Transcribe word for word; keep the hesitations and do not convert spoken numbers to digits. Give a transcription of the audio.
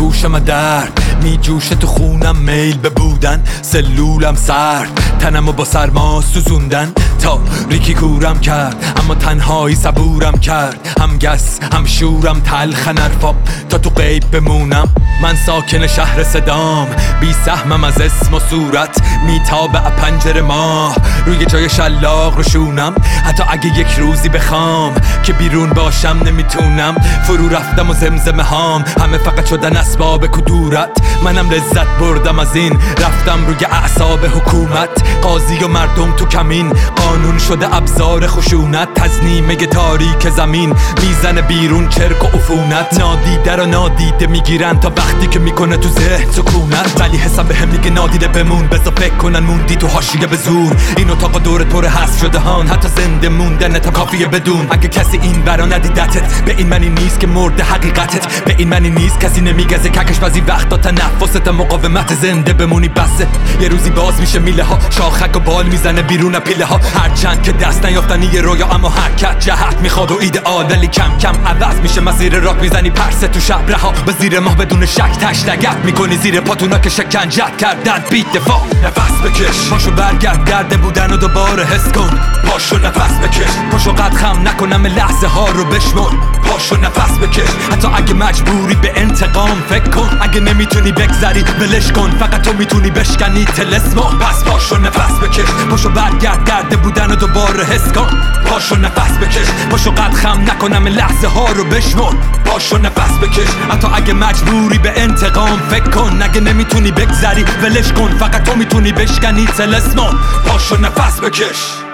گوشم درد می جوشه تو خونم، میل به بودن سلولم سرد، تنمو با سرما سوزوندن تا ریکی کورم کرد، اما تنهایی صبورم کرد، هم گس هم شورم تلخ نرفاب تا تو غیب بمونم. من ساکن شهر صدام، بی سهمم از اسم و صورت، میتابه پنجره ماه روی جای شلاق روشونم. حتی اگه یک روزی بخوام که بیرون باشم نمیتونم، فرو رفتم و زمزمه هام همه فقط شدن اسباب کدورت. منم لذت بردم از این، رفتم روی اعصاب حکومت، قاضی و مردم تو کمین، قانون شده ابزار خشونت. تزنیمه تاریک زمین میزنه بیرون چرک و عفونت، نادیده رو نادیده میگیرن تا وقتی که میکنه تو ذهن سکونت. ولی حساب بهم میگه نادیده بمون، بذار فکر کنن موندی تو حاشیه به زور. این اتاق دور پر حذف شده هان، حتی زنده موندن تا کافیه بدون. اگه کسی این برا ندیدتت، به این معنی نیست که مرده حقیقتت، به این معنی نیست کسی نمیگزه ککش بعضی وقتا تنفست مقاومت. زنده بمونی بسه، یه روزی باز میشه میله ها، شاخک و بال میزنه بیرون پیله ها. هرچند که دست نیافتن یه رویا، اما حرکت جهت میخواد و ایدئال، ولی کم کم عوض میشه مسیر راه. میزنی پرسه تو شب رها به زیر ماه بدون شک، تشلگت میکنی زیر پاتونا که شکنجت کردن. بیت دفاع نفس بکش، پاشو برگرد درد بودن و دوباره حس کن. پاشو نفس بکش، پاشو قد خم نکنم لحظه ها رو بشمر. پاشو نفس بکش، حتی اگه مجبوری به انتقام فکر کن. اگه نمیتونی بگذری ولش کن، فقط تو میتونی بشکنی طلسمو. پس پاشو نفس بکش، پاشو برگرد درد بودن و دوباره حس کن. پاشو نفس بکش، پاشو قد خم نکنم لحظه ها رو بشمر. پاشو نفس بکش، حتی اگه مجبوری به انتقام فکر کن. اگه نمیتونی بگذری ولش کن، فقط تو میتونی بشکنی طلسمو. پاشو نفس بکش.